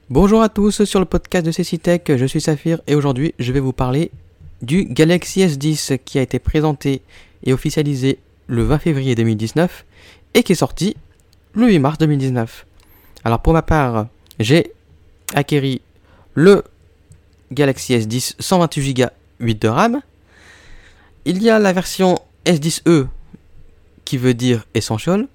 Bonjour à tous sur le podcast de Cecitech, je suis Saphir et aujourd'hui je vais vous parler du Galaxy S10 qui a été présenté et officialisé le 20 février 2019 et qui est sorti le 8 mars 2019. Alors pour ma part, j'ai acquéri le Galaxy S10 128Go 8 de RAM. Il y a la version S10e qui veut dire essential,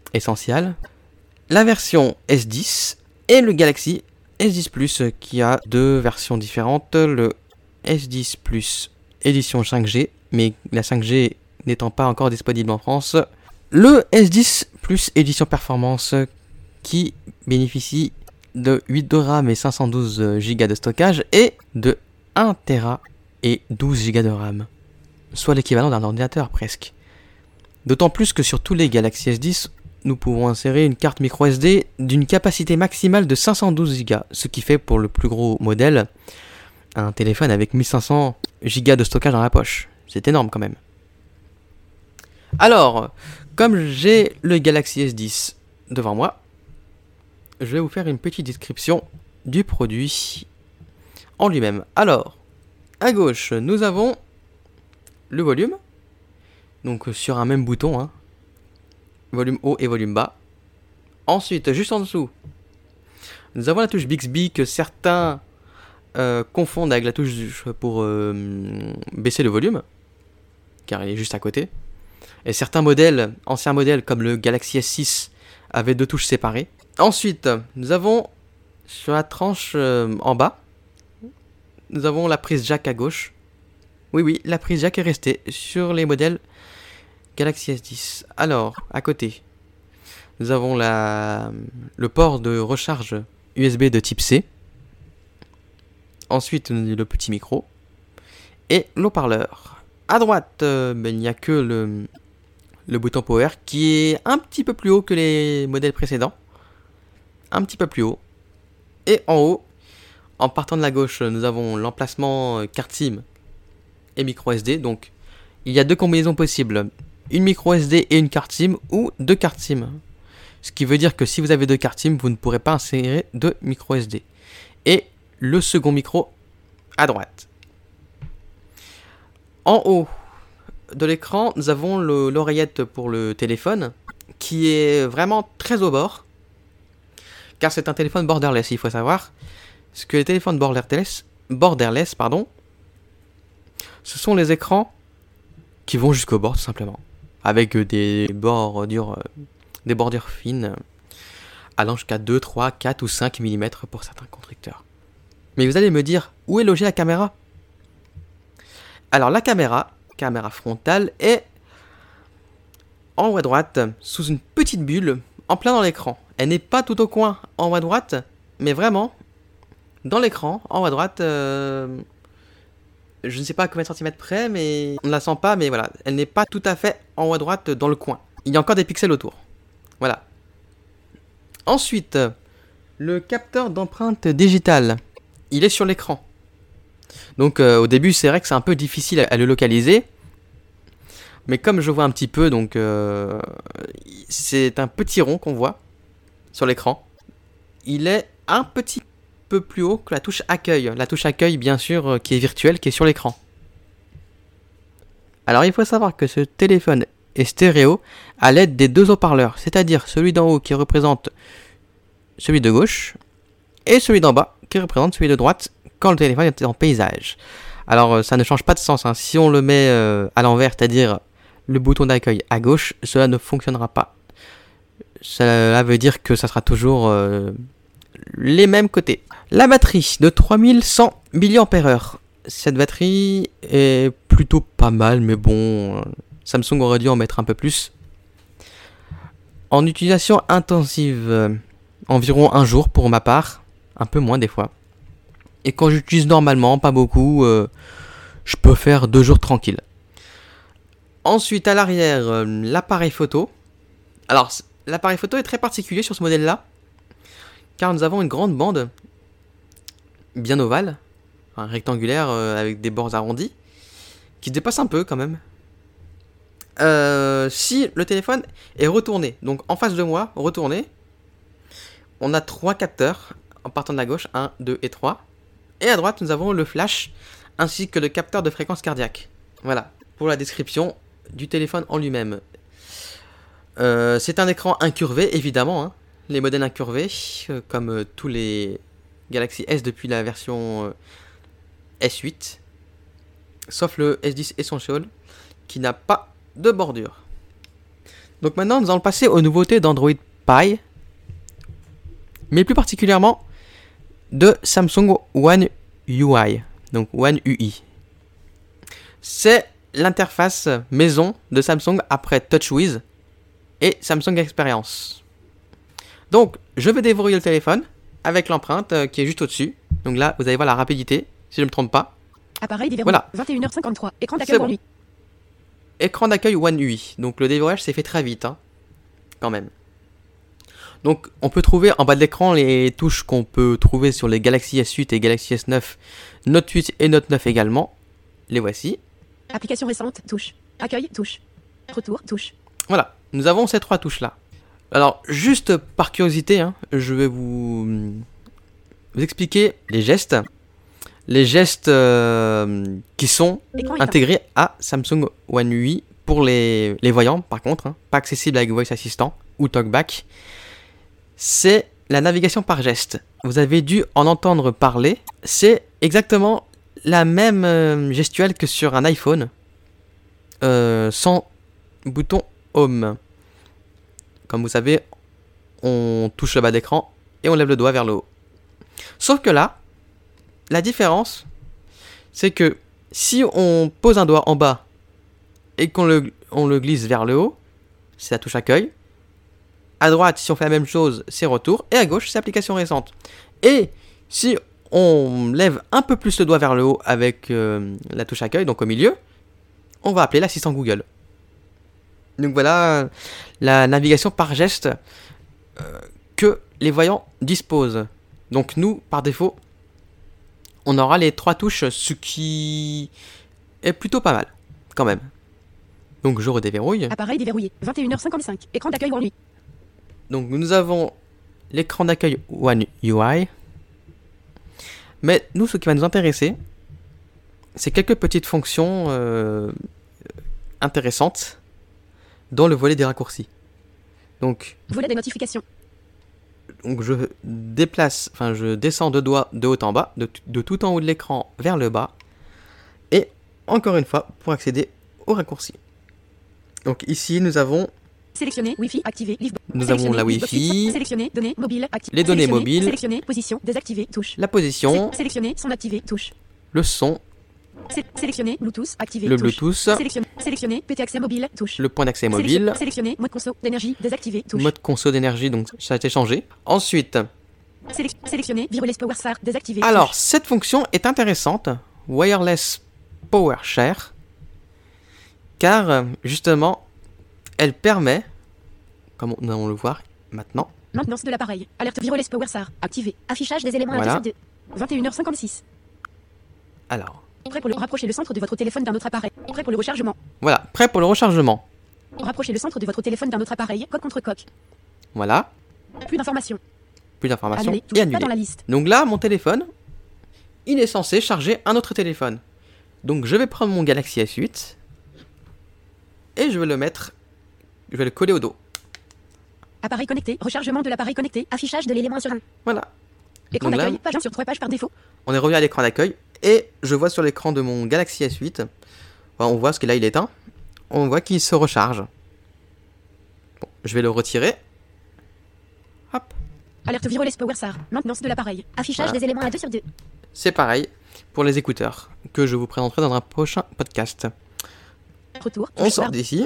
la version S10 et le Galaxy S10 Plus qui a deux versions différentes, le S10 Plus édition 5G, mais la 5G n'étant pas encore disponible en France, le S10 Plus édition performance qui bénéficie de 8 de RAM et 512 Go de stockage et de 1 Tera et 12 Go de RAM, soit l'équivalent d'un ordinateur presque. D'autant plus que sur tous les Galaxy S10, nous pouvons insérer une carte micro SD d'une capacité maximale de 512 Go, ce qui fait pour le plus gros modèle un téléphone avec 1500 Go de stockage dans la poche. C'est énorme quand même. Alors, comme j'ai le Galaxy S10 devant moi, je vais vous faire une petite description du produit en lui-même. Alors, à gauche, nous avons le volume, donc sur un même bouton, volume haut et volume bas. Ensuite, juste en dessous, nous avons la touche Bixby que certains confondent avec la touche pour baisser le volume, car elle est juste à côté. Et certains modèles, anciens modèles comme le Galaxy S6, avaient deux touches séparées. Ensuite, nous avons sur la tranche en bas, nous avons la prise jack à gauche. Oui, la prise jack est restée sur les modèles Galaxy S10. Alors, à côté, nous avons le port de recharge USB de type C. Ensuite, le petit micro. Et l'haut-parleur. À droite, il n'y a que le bouton Power qui est un petit peu plus haut que les modèles précédents. Un petit peu plus haut. Et en haut, en partant de la gauche, nous avons l'emplacement carte SIM et micro SD. Donc, il y a deux combinaisons possibles. Une micro SD et une carte SIM ou deux cartes SIM. Ce qui veut dire que si vous avez deux cartes SIM, vous ne pourrez pas insérer de micro SD. Et le second micro à droite. En haut de l'écran, nous avons l'oreillette pour le téléphone qui est vraiment très au bord. Car c'est un téléphone borderless, il faut savoir. Parce que les téléphones borderless, ce sont les écrans qui vont jusqu'au bord tout simplement. Avec des bordures fines allant jusqu'à 2, 3, 4 ou 5 mm pour certains constructeurs. Mais vous allez me dire, où est logée la caméra ? Alors la caméra frontale est en haut à droite, sous une petite bulle, en plein dans l'écran. Elle n'est pas tout au coin en haut à droite, mais vraiment dans l'écran, en haut à droite, je ne sais pas à combien de centimètres près, mais on ne la sent pas, mais voilà, elle n'est pas tout à fait en haut à droite dans le coin. Il y a encore des pixels autour. Voilà. Ensuite, le capteur d'empreinte digitale, il est sur l'écran. Donc au début, c'est vrai que c'est un peu difficile à le localiser. Mais comme je vois un petit peu, donc c'est un petit rond qu'on voit sur l'écran. Il est un petit peu plus haut que la touche accueil. La touche accueil, bien sûr, qui est virtuelle, qui est sur l'écran. Alors, il faut savoir que ce téléphone est stéréo à l'aide des deux haut-parleurs, c'est-à-dire celui d'en haut qui représente celui de gauche et celui d'en bas qui représente celui de droite quand le téléphone est en paysage. Alors, ça ne change pas de sens. Si on le met à l'envers, c'est-à-dire le bouton d'accueil à gauche, cela ne fonctionnera pas. Cela veut dire que ça sera toujours les mêmes côtés. La batterie de 3100 mAh. Cette batterie est plutôt pas mal, mais bon, Samsung aurait dû en mettre un peu plus. En utilisation intensive, environ un jour pour ma part, un peu moins des fois. Et quand j'utilise normalement, pas beaucoup, je peux faire 2 jours tranquille. Ensuite, à l'arrière, l'appareil photo. Alors, l'appareil photo est très particulier sur ce modèle-là, car nous avons une grande bande, bien ovale, rectangulaire avec des bords arrondis, qui dépasse un peu quand même. Si le téléphone est retourné, donc en face de moi, retourné, on a 3 capteurs en partant de la gauche, 1, 2 et 3. Et à droite, nous avons le flash ainsi que le capteur de fréquence cardiaque. Voilà, pour la description du téléphone en lui-même. C'est un écran incurvé, évidemment, hein. Les modèles incurvés, comme tous les Galaxy S depuis la version S8, sauf le S10 Essential, qui n'a pas de bordure. Donc maintenant, nous allons passer aux nouveautés d'Android Pie, mais plus particulièrement de Samsung One UI, donc One UI. C'est l'interface maison de Samsung après TouchWiz et Samsung Experience. Donc, je vais déverrouiller le téléphone avec l'empreinte qui est juste au-dessus. Donc là, vous allez voir la rapidité, si je ne me trompe pas. Appareil déverrouillé, voilà. 21h53, écran d'accueil One UI. Écran d'accueil One UI. Donc le déverrouillage s'est fait très vite, hein, quand même. Donc on peut trouver en bas de l'écran les touches qu'on peut trouver sur les Galaxy S8 et Galaxy S9, Note 8 et Note 9 également. Les voici. Application récente, touche. Accueil, touche. Retour, touche. Voilà, nous avons ces 3 touches-là. Alors, juste par curiosité, hein, je vais vous expliquer les gestes. Les gestes qui sont intégrés à Samsung One UI pour les voyants, par contre, hein, pas accessible avec Voice Assistant ou TalkBack. C'est la navigation par geste. Vous avez dû en entendre parler. C'est exactement la même gestuelle que sur un iPhone, sans bouton Home. Comme vous savez, on touche le bas d'écran et on lève le doigt vers le haut. Sauf que là, la différence, c'est que si on pose un doigt en bas et qu'on le glisse vers le haut, c'est la touche accueil. À droite, si on fait la même chose, c'est retour. Et à gauche, c'est application récente. Et si on lève un peu plus le doigt vers le haut avec la touche accueil, donc au milieu, on va appeler l'assistant Google. Donc voilà la navigation par geste que les voyants disposent. Donc nous, par défaut, on aura les 3 touches, ce qui est plutôt pas mal, quand même. Donc je redéverrouille. Appareil déverrouillé, 21h55, écran d'accueil One UI. Donc nous avons l'écran d'accueil One UI. Mais nous, ce qui va nous intéresser, c'est quelques petites fonctions intéressantes dans le volet des raccourcis. Donc, volet des notifications. Donc je descends 2 doigts de haut en bas, de tout en haut de l'écran vers le bas. Et encore une fois, pour accéder au raccourci. Donc ici, nous avons... Sélectionner Wi-Fi, activer, nous avons la Wi-Fi. Sélectionner données mobiles, activer. Les données mobiles. Sélectionner position, désactiver, touche. La position. Sélectionner son activé, touche. Le son. Sélectionner Bluetooth, activer, le touche. Bluetooth. Sélectionner petit accès mobile, touche. Le point d'accès mobile. Sélectionner mode conso d'énergie, désactiver, touche. Mode conso d'énergie, donc ça a été changé. Ensuite. Sélectionner Wireless Power Share, désactiver. Alors, touche. cette fonction est intéressante. Wireless Power Share. Car, justement, elle permet, comme nous allons le voir maintenant. Maintenance de l'appareil. Alerte Wireless Power Share, activé. Affichage des éléments voilà. à 21h56. Alors. Prêt pour rapprocher le centre de votre téléphone d'un autre appareil. Prêt pour le rechargement. Voilà, prêt pour le rechargement. Rapprochez le centre de votre téléphone d'un autre appareil, coque contre coque. Voilà. Plus d'informations. Plus d'informations Annulé, et annulé. pas dans la liste. Donc là, mon téléphone, il est censé charger un autre téléphone. Donc je vais prendre mon Galaxy S8 et je vais le coller au dos. Appareil connecté, rechargement de l'appareil connecté, affichage de l'élément sur 1. Voilà. Écran Donc là, d'accueil, page 1 sur 3 pages par défaut. On est revenu à l'écran d'accueil et je vois sur l'écran de mon Galaxy S8, on voit ce qu'il a, il est éteint, on voit qu'il se recharge. Bon, je vais le retirer. Hop. Alerte Wireless Power Share, maintenance de l'appareil, affichage des éléments à 2 sur 2. C'est pareil pour les écouteurs que je vous présenterai dans un prochain podcast. Retour. On sort d'ici.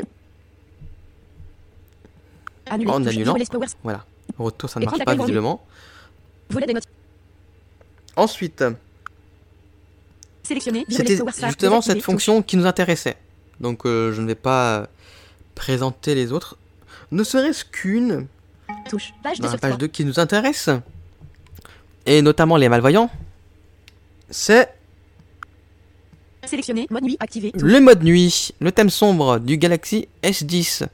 Annulé, en annulant. Voilà. Retour, ça ne marche pas visiblement. Volet des notes. Ensuite, sélectionner. C'était justement cette fonction qui nous intéressait. Donc je ne vais pas présenter les autres. Ne serait-ce qu'une touche. Page 2 dans sur la page 3. 2 qui nous intéresse. Et notamment les malvoyants. C'est sélectionner mode nuit activé. Le mode nuit, le thème sombre du Galaxy S10.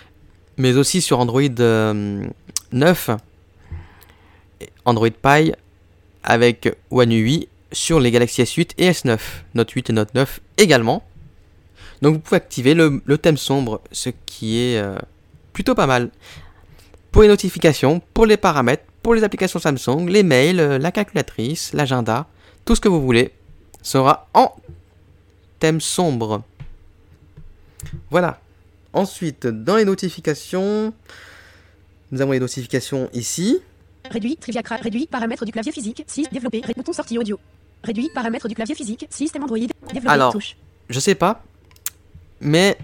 Mais aussi sur Android 9, Android Pie avec One UI sur les Galaxy S8 et S9, Note 8 et Note 9 également. Donc vous pouvez activer le thème sombre, ce qui est plutôt pas mal. Pour les notifications, pour les paramètres, pour les applications Samsung, les mails, la calculatrice, l'agenda, tout ce que vous voulez sera en thème sombre. Voilà. Ensuite, dans les notifications, nous avons les notifications ici. Réduit, trivia crack, réduit, paramètres du clavier physique, 6, développé, bouton sortie audio. Réduit, paramètres du clavier physique, système Android, développé, Alors, touche. Je sais pas, mais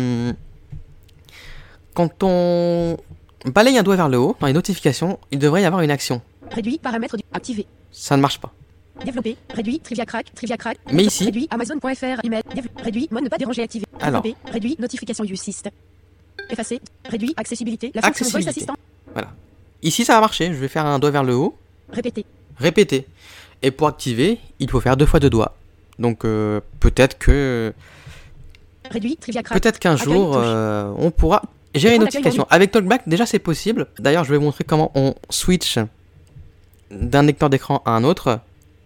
quand on balaye un doigt vers le haut, dans les notifications, il devrait y avoir une action. Réduit, paramètres du activé. Ça ne marche pas. Développé, réduit, trivia crack, Mais ici, réduit, Amazon.fr, email, réduit, mode ne pas déranger activé. Alors. Développé, réduit, notification USYST. Effacé, réduit, accessibilité, la fonction voice accessibilité. assistant. Voilà. Ici, ça va marcher. Je vais faire un doigt vers le haut. Répéter. Répéter. Et pour activer, il faut faire 2 fois 2 doigts. Donc peut-être que Réduit, trivia crack. peut-être qu'un Accueil, jour touche. on pourra gérer les Écran d'accueil notifications. Avec TalkBack, déjà c'est possible. D'ailleurs, je vais vous montrer comment on switch d'un lecteur d'écran à un autre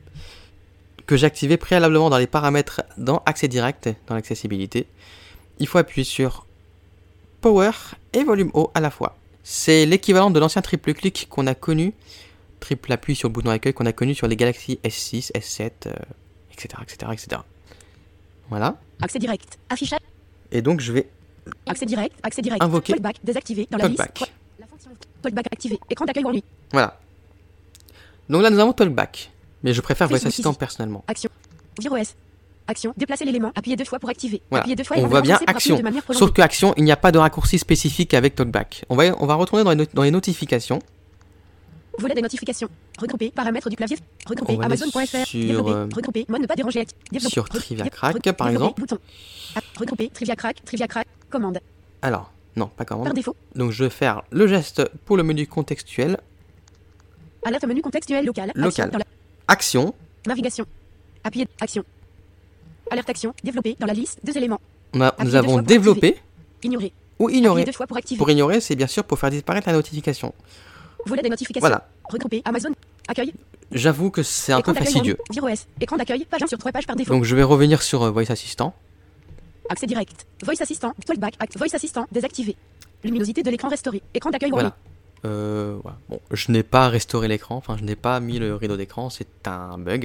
que j'ai activé préalablement dans les paramètres dans Accès Direct, dans l'accessibilité. Il faut appuyer sur Power et Volume haut à la fois. C'est l'équivalent de l'ancien triple clic qu'on a connu, triple appui sur le bouton accueil qu'on a connu sur les Galaxy S6, S7, etc., etc., etc. Voilà. Accès direct. Affichage. Et donc je vais Accès direct. Accès direct. Invoquer Talkback désactivé dans la TalkBack. liste. La fonction Talkback activé. Écran d'accueil en lui. Voilà. Donc là nous avons TalkBack. Mais je préfère Voice Facebook Assistant Easy. personnellement. Action. ViroS. Action. Déplacer l'élément. Appuyez 2 fois pour activer. Voilà. Appuyez 2 fois et On on voit bien pour appuyer Action. de manière prolongée. Sauf que Action, il n'y a pas de raccourci spécifique avec TalkBack. On va retourner dans les notifications. Volet des notifications. Regrouper. Paramètres du clavier. Regrouper. On va aller Amazon.fr. sur, Développer. Regrouper. Mode ne pas déranger. Développer. sur Trivia Crack, Regrouper. par exemple. Bouton. Regrouper. Trivia crack. Trivia crack. Commande. Alors, non, pas Par commande. défaut. Donc je vais faire le geste pour le menu contextuel. Alerte menu contextuel local. Action Local. dans la Action. navigation. Appuyez. Action. Alerte action. Développer. Dans la liste. 2 éléments. Nous Appuyez 2 avons fois pour développé Ignorer. ou Appuyez ignorer. 2 fois pour activer. Pour ignorer, c'est bien sûr pour faire disparaître la notification. Volet des notifications. Voilà. Regrouper. Amazon. Accueil. J'avoue que c'est un peu Écran d'accueil fastidieux. en ligne. ViroS. Écran d'accueil. Page 1 sur 3 pages par défaut. Donc je vais revenir sur Voice Assistant. Accès direct. Voice assistant. Talkback. Voice assistant. Désactivé. Luminosité de l'écran restaurée. Écran d'accueil en Voilà. Voilà. Bon, je n'ai pas restauré l'écran, enfin je n'ai pas mis le rideau d'écran, c'est un bug.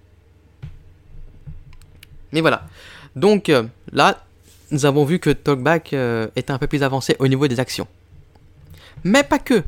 Mais voilà. Donc là, nous avons vu que TalkBack était un peu plus avancé au niveau des actions. Mais pas que.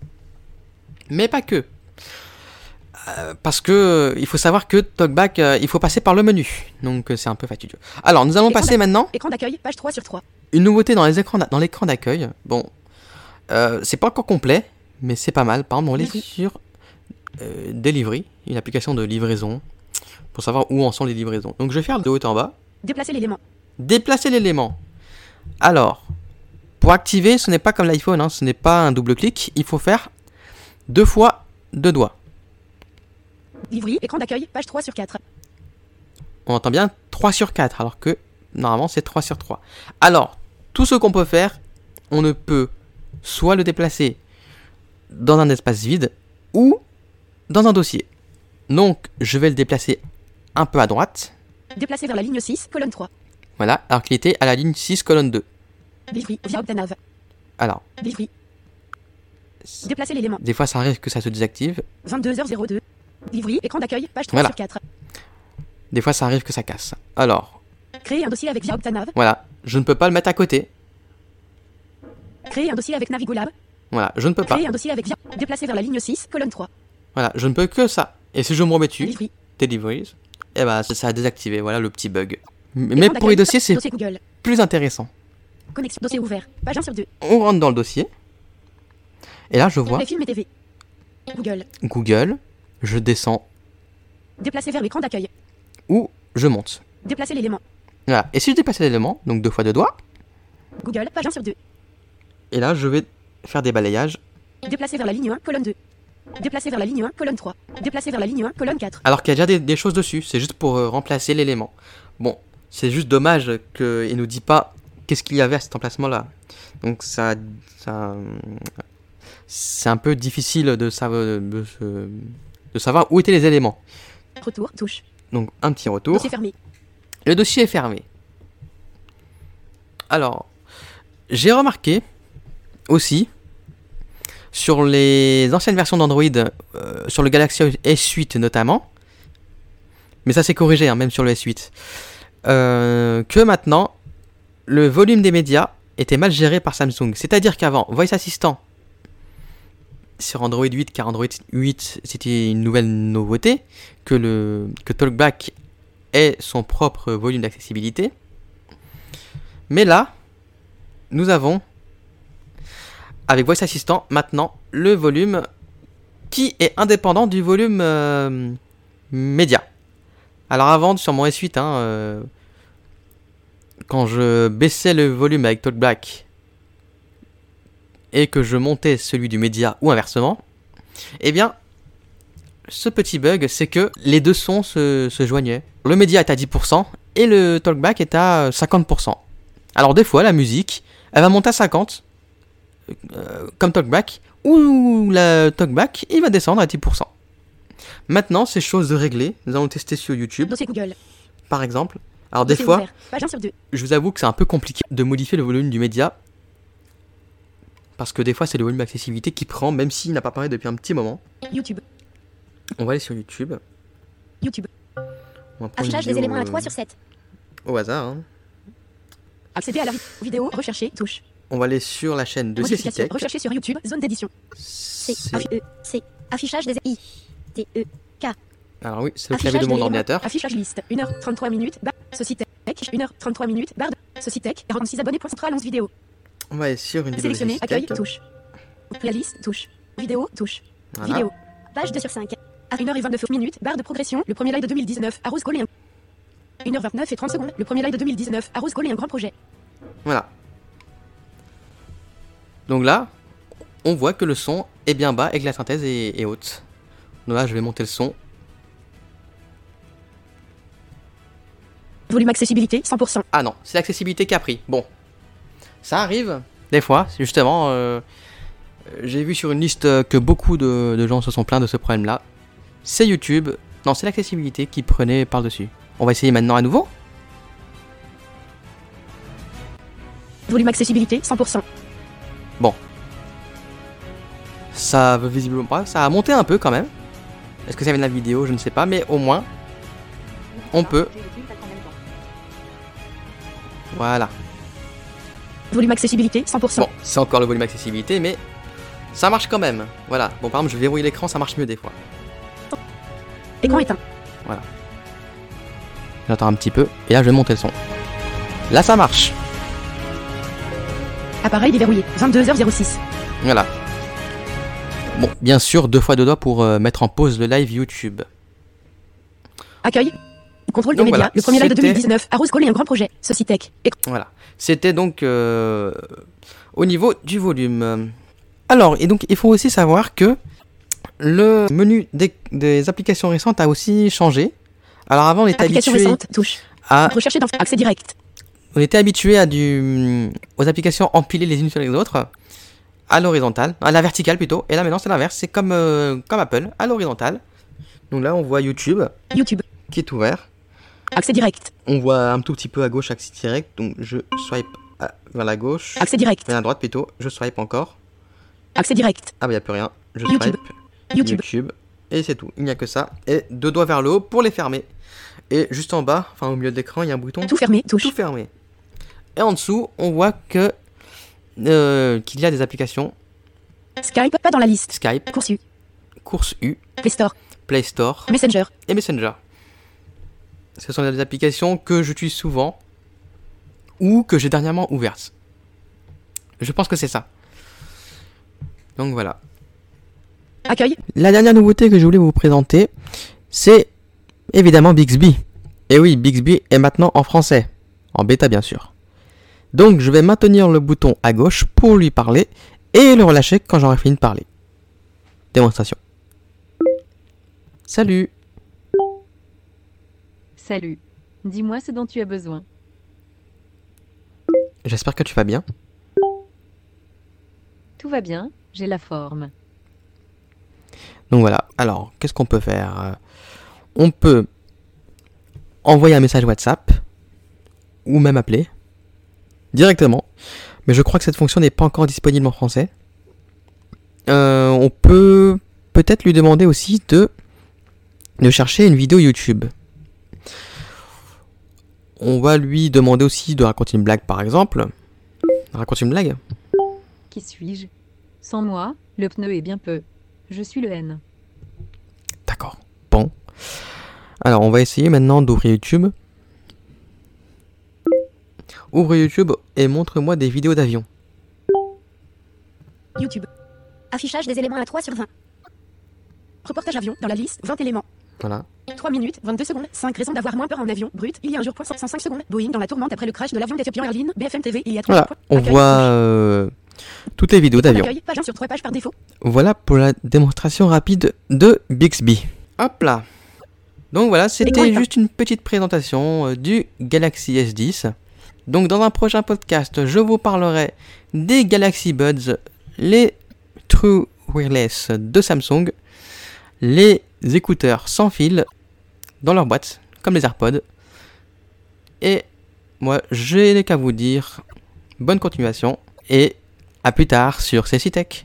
Parce que il faut savoir que TalkBack, il faut passer par le menu. Donc c'est un peu fastidieux. Alors nous allons Écran passer maintenant Écran d'accueil. Page 3 sur 3. une nouveauté dans l'écran d'accueil. Bon, c'est pas encore complet, mais c'est pas mal. Par exemple, on est Delivery. sur Delivery, une application de livraison, pour savoir où en sont les livraisons. Donc je vais faire de haut en bas. Déplacer l'élément. Déplacer l'élément. Alors, pour activer, ce n'est pas comme l'iPhone, hein, ce n'est pas un double clic. Il faut faire 2 fois 2 doigts. Livry. Écran d'accueil. Page 3 sur 4. On entend bien 3 sur 4, alors que normalement c'est 3 sur 3. Alors, tout ce qu'on peut faire, on ne peut soit le déplacer dans un espace vide ou dans un dossier. Donc, je vais le déplacer un peu à droite. Déplacer vers la ligne 6, colonne 3. Voilà, alors qu'il était à la ligne 6, colonne 2. Livry. Via Octanav. Alors, Livry. Déplacer l'élément. des fois ça arrive que ça se désactive, 22h02. Livry. Écran d'accueil. Page 3 Voilà. sur 4. des fois ça arrive que ça casse. Alors, Créer un dossier avec Via Octanav. voilà, je ne peux pas le mettre à côté. Créer un dossier avec Navigolab. Voilà, je ne peux pas. Créer un dossier avec Via. Déplacer vers la ligne 6, colonne 3. Voilà, je ne peux que ça. Et si je me remets dessus, Livry. Deliveries, et bah ça a désactivé, voilà le petit bug. Mais Écran pour les d'accueil. dossiers, c'est Dossier Google. plus intéressant. Connexion. Dossier ouvert. Page 1 sur 2. On rentre dans le dossier. Et là, je vois Les films et TV. Google. Google, je descends Déplacer vers l'écran d'accueil. ou je monte. Déplacer l'élément. Voilà. Et si je déplace l'élément, donc 2 fois 2 doigts, Google. Page 1 sur 2. et là, je vais faire des balayages. Déplacer vers la ligne 1, colonne 2. Déplacer vers la ligne 1, colonne 3. Déplacer vers la ligne 1, colonne 4. Alors qu'il y a déjà des choses dessus, c'est juste pour remplacer l'élément. Bon, c'est juste dommage qu'il nous dit pas qu'est-ce qu'il y avait à cet emplacement-là. Donc c'est un peu difficile de de savoir où étaient les éléments. Retour, touche. Donc un petit retour. Dossier fermé. Le dossier est fermé. Alors, j'ai remarqué aussi sur les anciennes versions d'Android, sur le Galaxy S8 notamment, mais ça c'est corrigé, hein, même sur le S8, que maintenant le volume des médias était mal géré par Samsung. C'est-à-dire qu'avant, Voice Assistant sur Android 8, car Android 8 c'était une nouvelle nouveauté, que TalkBack ait son propre volume d'accessibilité. Mais là, nous avons, avec Voice Assistant, maintenant, le volume qui est indépendant du volume média. Alors avant, sur mon S8, quand je baissais le volume avec TalkBack et que je montais celui du média ou inversement, eh bien, ce petit bug, c'est que les deux sons se joignaient. Le média est à 10% et le TalkBack est à 50%. Alors des fois, la musique, elle va monter à 50, comme TalkBack, ou la TalkBack, il va descendre à 10%. Maintenant, c'est chose de régler. Nous allons tester sur YouTube, Dossier Google. par exemple. Alors des Dossier fois, ouvert. Page 1 sur 2. je vous avoue que c'est un peu compliqué de modifier le volume du média, parce que des fois, c'est le volume d'accessibilité qui prend, même s'il n'a pas parlé depuis un petit moment. YouTube. On va aller sur YouTube. YouTube. On va prendre Affichage une des vidéo, éléments à 3 sur 7. au hasard. Hein. Accéder à la vidéo. Rechercher. Touche. On va aller sur la chaîne de Modification. Cécitech. Rechercher sur YouTube. Zone d'édition. C. Affichage des I. T. E. K. Alors oui, c'est le clavier de mon ordinateur. Affichage liste. 1h33 minutes. Ceci-tech. 1h33 minutes. Barre. Ceci-tech. 46 abonnés. Central 11 vidéos. On va aller sur une vidéo de Sélectionner. Accueil. Cécitech. Touche. Playlist. Touche. Vidéo. Touche. Voilà. Vidéo. Page 2 sur 5. À 1h29 minutes. Barre de progression. Le premier live de 2019. À Rose Collé. 1h29 et 30 secondes. Le premier live de 2019. À Rose Collé. Un grand projet. Voilà. Donc là, on voit que le son est bien bas et que la synthèse est haute. Donc là, je vais monter le son. Volume accessibilité 100%. Ah non, c'est l'accessibilité qui a pris. Bon, ça arrive des fois. Justement, j'ai vu sur une liste que beaucoup de gens se sont plaints de ce problème-là. C'est YouTube. Non, c'est l'accessibilité qui prenait par-dessus. On va essayer maintenant à nouveau. Volume accessibilité 100%. Bon. Ça veut visiblement pas. Ça a monté un peu quand même. Est-ce que ça vient de la vidéo? Je ne sais pas. Mais au moins, on peut. Voilà. Volume accessibilité 100%. Bon, c'est encore le volume accessibilité, mais ça marche quand même. Voilà. Bon, par exemple, je verrouille l'écran, ça marche mieux des fois. Écran éteint. J'attends un petit peu. Et là, je vais monter le son. Là, ça marche. Appareil déverrouillé. 22h06. Voilà. Bon, bien sûr, 2 fois 2 doigts pour mettre en pause le live YouTube. Accueil. Contrôle des Donc médias. voilà, Le premier live de c'était- 2019. À Rose Collé. Un grand projet. Ceci Tech. Voilà. C'était donc au niveau du volume. Alors, et donc, il faut aussi savoir que le menu des applications récentes a aussi changé. Alors avant, on était Application habitué récente. Touche. à Rechercher dans accès direct. aux applications empilées les unes sur les autres, à l'horizontale, à la verticale plutôt. Et là maintenant c'est l'inverse, c'est comme Apple, à l'horizontale. Donc là on voit YouTube YouTube. qui est ouvert. Accès direct. On voit un tout petit peu à gauche accès direct, donc je swipe vers la gauche, Accès direct. vers la droite plutôt, je swipe encore. Accès direct. Ah bah y a plus rien, je YouTube. swipe YouTube. et c'est tout, il n'y a que ça. Et 2 doigts vers le haut pour les fermer. Et juste en bas, enfin au milieu de l'écran, il y a un bouton Tout fermé. Touche. tout fermé. Et en dessous, on voit que qu'il y a des applications Skype. Pas dans la liste. Skype, Course U. Course U, Play Store. Play Store Messenger. et Messenger. Ce sont des applications que j'utilise souvent ou que j'ai dernièrement ouvertes. Je pense que c'est ça. Donc voilà. Accueil. La dernière nouveauté que je voulais vous présenter, c'est évidemment Bixby. Et oui, Bixby est maintenant en français. En bêta bien sûr. Donc je vais maintenir le bouton à gauche pour lui parler et le relâcher quand j'aurai fini de parler. Démonstration. Salut. Salut. Dis-moi ce dont tu as besoin. J'espère que tu vas bien. Tout va bien, j'ai la forme. Donc voilà. Alors, qu'est-ce qu'on peut faire? On peut envoyer un message WhatsApp ou même appeler directement. Mais je crois que cette fonction n'est pas encore disponible en français. On peut peut-être lui demander aussi de chercher une vidéo YouTube. On va lui demander aussi de raconter une blague, par exemple. Raconter une blague. Qui suis-je? Sans moi, le pneu est bien peu. Je suis le N. D'accord. Bon. Alors, on va essayer maintenant d'ouvrir YouTube. Ouvre YouTube et montre-moi des vidéos d'avion. YouTube. Affichage des éléments à 3 sur 20. Reportage avion dans la liste 20 éléments. Voilà. 3 minutes, 22 secondes, 5 raisons d'avoir moins peur en avion. Brut, il y a un jour, 105 secondes. Boeing dans la tourmente après le crash de l'avion d'Ethiopian Airlines. BFM TV, il y a 3 Voilà. On voit toutes les vidéos d'avion. Accueil, page 1 sur 3 pages par défaut. Voilà pour la démonstration rapide de Bixby. Hop là. Donc voilà, c'était juste une petite présentation du Galaxy S10. Donc dans un prochain podcast, je vous parlerai des Galaxy Buds, les True Wireless de Samsung, les écouteurs sans fil dans leur boîte, comme les AirPods. Et moi, je n'ai qu'à vous dire bonne continuation et à plus tard sur CCTech.